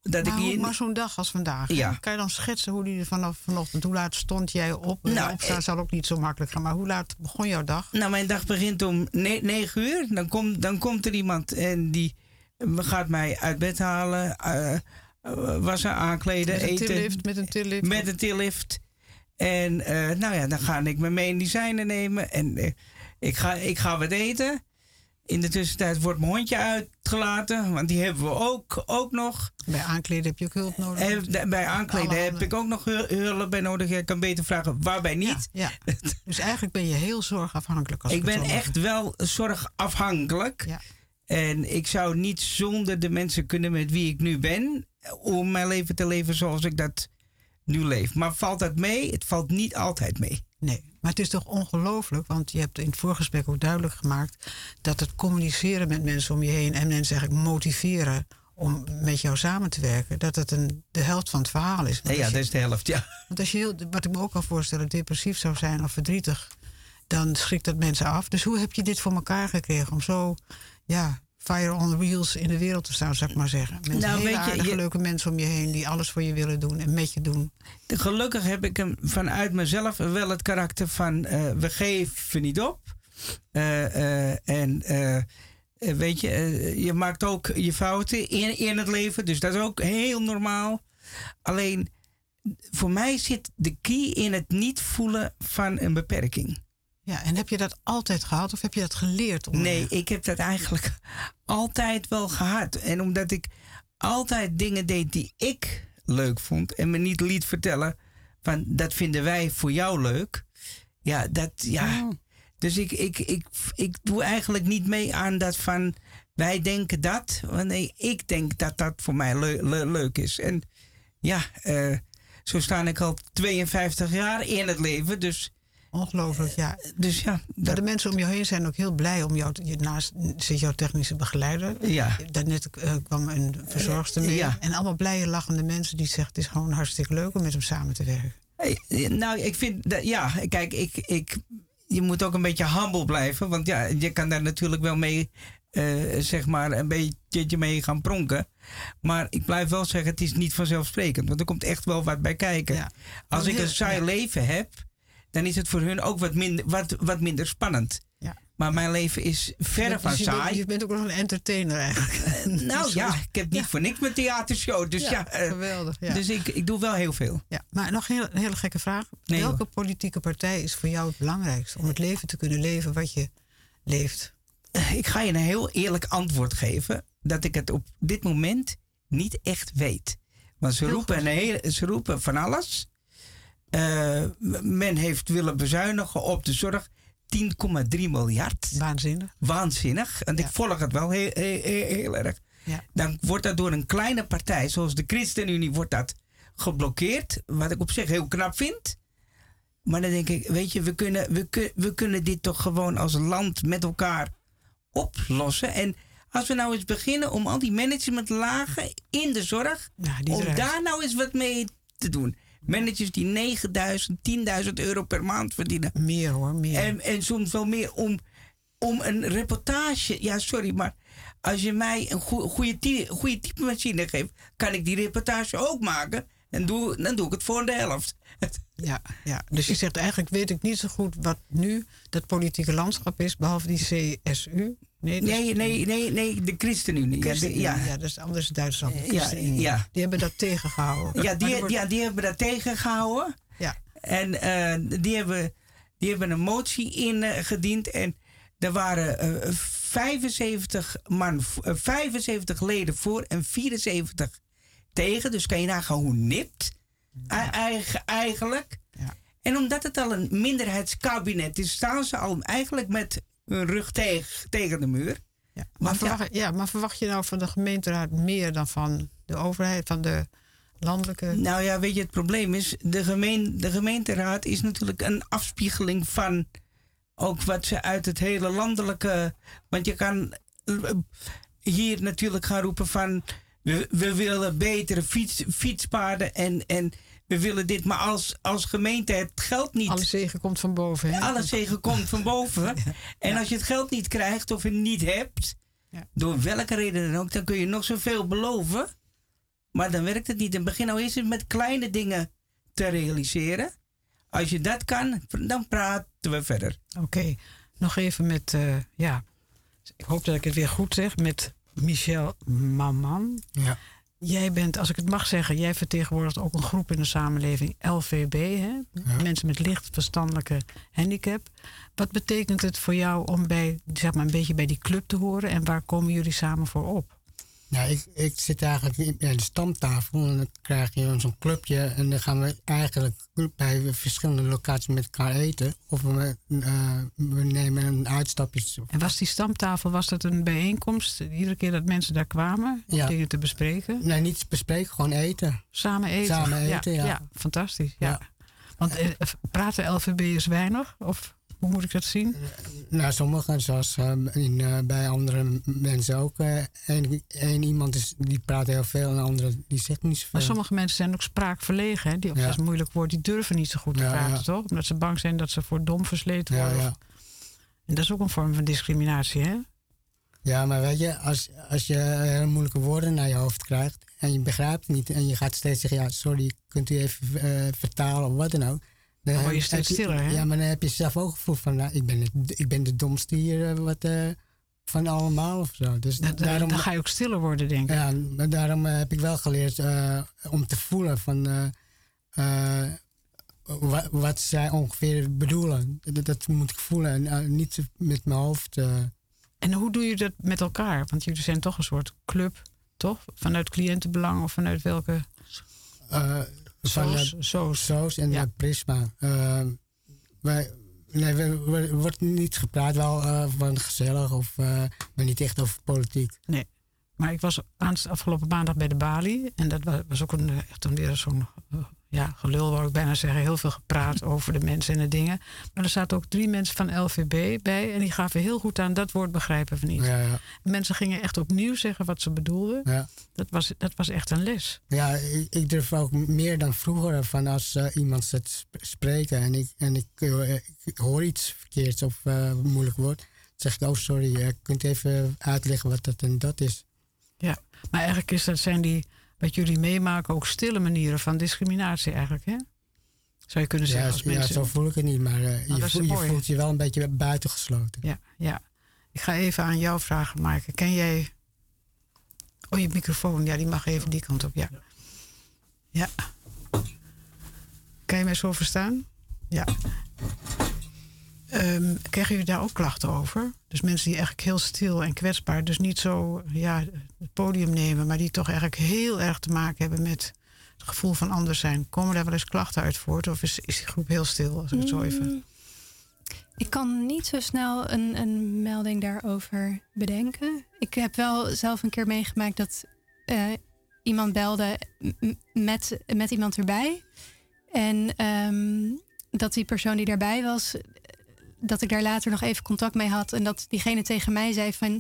Maar zo'n dag als vandaag. Ja. Kan je dan schetsen hoe die er vanaf vanochtend... Hoe laat stond jij op? Opstaan zal ook niet zo makkelijk gaan. Maar hoe laat begon jouw dag? Nou, mijn dag begint om 9 uur. Dan komt er iemand en die gaat mij uit bed halen. Wassen, aankleden, eten. Met een tillift. En dan ga ik mijn medicijnen nemen. En ik ga wat eten. In de tussentijd wordt mijn hondje uitgelaten. Want die hebben we ook nog. Bij aankleden heb je ook hulp nodig. Bij aankleden heb ik ook nog hulp bij nodig. Ik kan beter vragen waarbij niet. Ja. Dus eigenlijk ben je heel zorgafhankelijk. Ik ben echt wel zorgafhankelijk. Ja. En ik zou niet zonder de mensen kunnen met wie ik nu ben... om mijn leven te leven zoals ik dat nu leef. Maar valt dat mee? Het valt niet altijd mee. Nee, maar het is toch ongelooflijk... want je hebt in het voorgesprek ook duidelijk gemaakt... dat het communiceren met mensen om je heen... en mensen eigenlijk motiveren om met jou samen te werken... dat het de helft van het verhaal is. Ja, dat is de helft, ja. Want als je wat ik me ook kan voorstellen... depressief zou zijn of verdrietig... dan schrikt dat mensen af. Dus hoe heb je dit voor elkaar gekregen om zo... fire on wheels in de wereld te staan, zou ik maar zeggen. Met hele aardige, leuke mensen om je heen... die alles voor je willen doen en met je doen. Gelukkig heb ik hem vanuit mezelf wel het karakter van... we geven niet op. Weet je, je maakt ook je fouten in het leven. Dus dat is ook heel normaal. Alleen, voor mij zit de key in het niet voelen van een beperking. Ja, en heb je dat altijd gehad of heb je dat geleerd? Nee, ik heb dat eigenlijk altijd wel gehad. En omdat ik altijd dingen deed die ik leuk vond... en me niet liet vertellen van dat vinden wij voor jou leuk. Ja, Dus ik doe eigenlijk niet mee aan dat van wij denken dat. Nee, ik denk dat dat voor mij leuk is. En zo sta ik al 52 jaar in het leven, dus... Ongelooflijk, ja. Dus ja. De mensen om jou heen zijn ook heel blij om jou... Naast zit jouw technische begeleider. Ja. Daarnet kwam een verzorgster mee. Ja. En allemaal blije, lachende mensen die zeggen... het is gewoon hartstikke leuk om met hem samen te werken. Nou, ik vind... Kijk, je moet ook een beetje humble blijven. Want ja, je kan daar natuurlijk wel mee... zeg maar een beetje mee gaan pronken. Maar ik blijf wel zeggen, het is niet vanzelfsprekend. Want er komt echt wel wat bij kijken. Ja. Als ik een saai leven heb... dan is het voor hun ook wat minder spannend. Ja. Maar mijn leven is verre van saai. Je bent ook nog een entertainer eigenlijk. Ik heb niet voor niks mijn theatershow. Dus geweldig. Ja. Dus ik doe wel heel veel. Ja, maar nog een hele gekke vraag. Welke politieke partij is voor jou het belangrijkste... om het leven te kunnen leven wat je leeft? Ik ga je een heel eerlijk antwoord geven... dat ik het op dit moment niet echt weet. Want ze roepen van alles... men heeft willen bezuinigen op de zorg 10,3 miljard. Waanzinnig. En ik volg het wel heel erg. Ja. Dan wordt dat door een kleine partij, zoals de ChristenUnie, wordt dat geblokkeerd. Wat ik op zich heel knap vind. Maar dan denk ik, weet je, we kunnen dit toch gewoon als land met elkaar oplossen. En als we nou eens beginnen om al die managementlagen in de zorg... om daar nou eens wat mee te doen... Managers die 9.000, 10.000 euro per maand verdienen. Meer hoor, meer. En soms wel meer om een reportage... Ja, sorry, maar als je mij een goede typemachine geeft... kan ik die reportage ook maken. En dan doe ik het voor de helft. Ja, dus je zegt eigenlijk weet ik niet zo goed... wat nu dat politieke landschap is... behalve die CSU. Nee, de ChristenUnie. Ja, dat is anders Duitsland. Ja. Die hebben dat tegengehouden. Die hebben dat tegengehouden. Ja. En die hebben een motie ingediend. En er waren 75 leden voor en 74 tegen. Dus kan je nagaan hoe nipt eigenlijk. Ja. En omdat het al een minderheidskabinet is... staan ze al eigenlijk met... hun rug tegen de muur. Ja, maar verwacht je nou van de gemeenteraad meer dan van de overheid, van de landelijke... Nou ja, weet je, het probleem is... de gemeenteraad is natuurlijk een afspiegeling van... ook wat ze uit het hele landelijke... Want je kan hier natuurlijk gaan roepen van... we willen betere fietspaden en we willen dit, maar als gemeente het geld niet... Alle zegen komt van boven. Hè? Alle zegen komt van boven. Ja. En als je het geld niet krijgt of het niet hebt... door welke reden dan ook... dan kun je nog zoveel beloven. Maar dan werkt het niet. En begin nou eerst eens met kleine dingen te realiseren. Als je dat kan, dan praten we verder. Oké. Nog even met, ik hoop dat ik het weer goed zeg, met Michel Maman. Ja. Jij bent, als ik het mag zeggen, jij vertegenwoordigt ook een groep in de samenleving, LVB, hè? Ja. Mensen met licht verstandelijke handicap. Wat betekent het voor jou om bij, zeg maar, een beetje bij die club te horen en waar komen jullie samen voor op? Nou, ik zit eigenlijk bij de stamtafel en dan krijg je zo'n clubje en dan gaan we eigenlijk bij verschillende locaties met elkaar eten. Of we nemen een uitstapje. En was die stamtafel, was dat een bijeenkomst? Iedere keer dat mensen daar kwamen om dingen te bespreken? Nee, niet te bespreken, gewoon eten. Samen eten? Samen eten, ja. Ja, fantastisch. Ja. Want praten LVB'ers weinig? Of hoe moet ik dat zien? Nou, sommigen, zoals bij andere mensen ook. Eén iemand die praat heel veel en de andere die zegt niet zoveel. Maar sommige mensen zijn ook spraakverlegen. Hè? Dat is een moeilijk woord. Die durven niet zo goed te praten, toch? Omdat ze bang zijn dat ze voor dom versleten worden. Ja. En dat is ook een vorm van discriminatie, hè? Ja, maar weet je, als je hele moeilijke woorden naar je hoofd krijgt en je begrijpt het niet en je gaat steeds zeggen, ja, sorry, kunt u even vertalen of wat dan ook. Dan word je steeds stiller, hè? Ja, maar dan heb je zelf ook gevoel van, nou, ik ben de domste hier van allemaal of zo. Dus dan ga je ook stiller worden, denk ik. Ja, maar daarom heb ik wel geleerd om te voelen van wat zij ongeveer bedoelen. Dat moet ik voelen en niet met mijn hoofd. En hoe doe je dat met elkaar? Want jullie zijn toch een soort club, toch? Vanuit cliëntenbelang of vanuit welke... Soos en Prisma. Er wordt niet gepraat, wel van gezellig, maar niet echt over politiek. Nee, maar ik was afgelopen maandag bij de Bali. En dat was ook echt weer zo'n gelul, wou ik bijna zeggen. Heel veel gepraat over de mensen en de dingen. Maar er zaten ook 3 mensen van LVB bij. En die gaven heel goed aan, dat woord begrijpen we niet. Ja. Mensen gingen echt opnieuw zeggen wat ze bedoelden. Ja. Dat was echt een les. Ja, ik durf ook meer dan vroeger van als iemand zit spreken. En ik hoor iets verkeerds of een moeilijk woord. Dan zeg ik, oh sorry, kunt u even uitleggen wat dat en dat is. Ja, maar eigenlijk zijn die... wat jullie meemaken ook stille manieren van discriminatie eigenlijk, hè? Zou je kunnen zeggen als mensen... Ja, zo voel ik het niet, maar je voelt je wel een beetje buitengesloten. Ja. Ik ga even aan jou vragen, Maaike. Ken jij... Oh, je microfoon, ja, die mag even die kant op, ja. Kan je mij zo verstaan? Ja. Krijgen jullie daar ook klachten over? Dus mensen die eigenlijk heel stil en kwetsbaar, dus niet zo het podium nemen, maar die toch eigenlijk heel erg te maken hebben met het gevoel van anders zijn. Komen daar wel eens klachten uit voort? Of is die groep heel stil? Als ik het zo even... Ik kan niet zo snel een melding daarover bedenken. Ik heb wel zelf een keer meegemaakt dat iemand belde met iemand erbij. En dat die persoon die daarbij was, dat ik daar later nog even contact mee had. En dat diegene tegen mij zei van,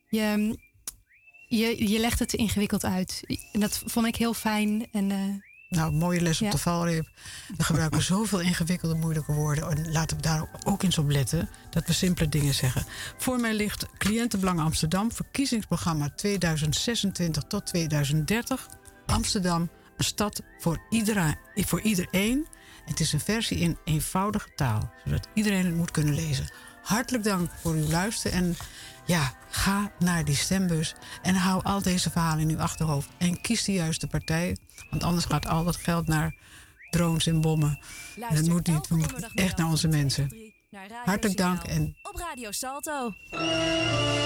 je legt het te ingewikkeld uit. En dat vond ik heel fijn. En, mooie les op de valreep. We gebruiken zoveel ingewikkelde, moeilijke woorden. En laten we daar ook eens op letten dat we simpele dingen zeggen. Voor mij ligt Cliëntenbelang Amsterdam, verkiezingsprogramma 2026 tot 2030. Amsterdam, een stad voor iedereen. Het is een versie in eenvoudige taal, zodat iedereen het moet kunnen lezen. Hartelijk dank voor uw luisteren. En ga naar die stembus en hou al deze verhalen in uw achterhoofd. En kies de juiste partij, want anders gaat al dat geld naar drones en bommen. En dat moet niet. We moeten echt naar onze mensen. Hartelijk dank. En op Radio Salto.